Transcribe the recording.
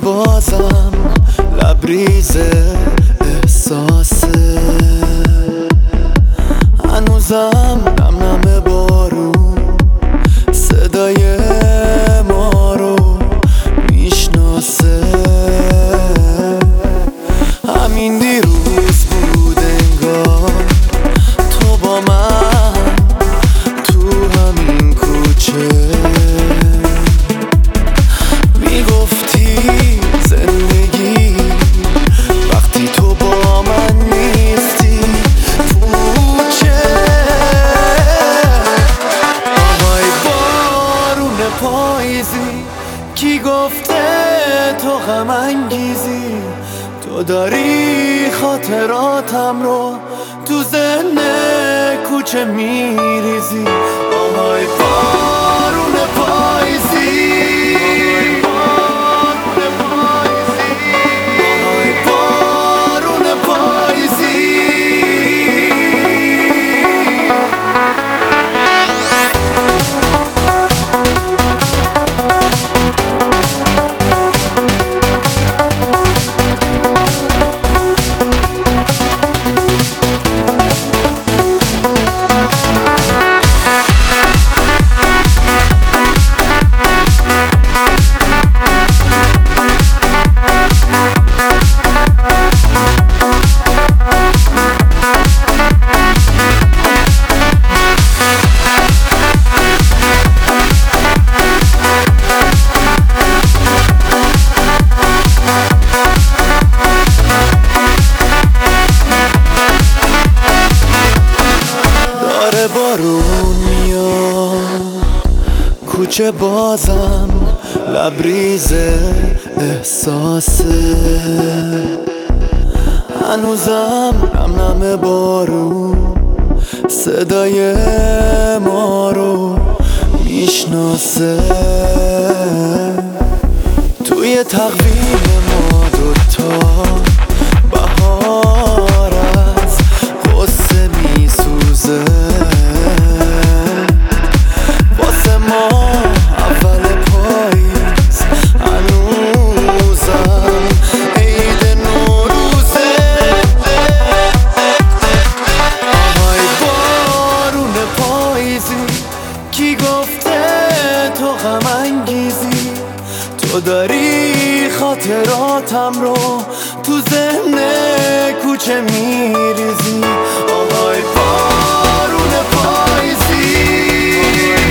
بازم لبریز احساسه، هنوزم نم نم بارون صدای ما رو میشناسه. همین دیروز بود انگار تو با من تو همین کوچه میگفتی زندگی وقتی تو با من نیستی پوچه. آهای بارون پاییزی کی گفته تو غم انگیزی، تو داری خاطراتم رو تو ذهن کوچه میریزی. آهای بارون پاییزی، آهای بارون پاییزی. بارون میاد کوچه بازم لبریز احساسه، هنوزم نم نم بارون صدای ما رو میشناسه. توی تقویم ما دوتا بهار از غصه میسوزه، واسه ما اول پاییز هنوزم عید نوروزه. آهای بارون پاییزی کی گفته تو غم انگیزی، تو داری خاطراتم رو تو ذهن کوچه میریزی. آهای بارون پاییزی.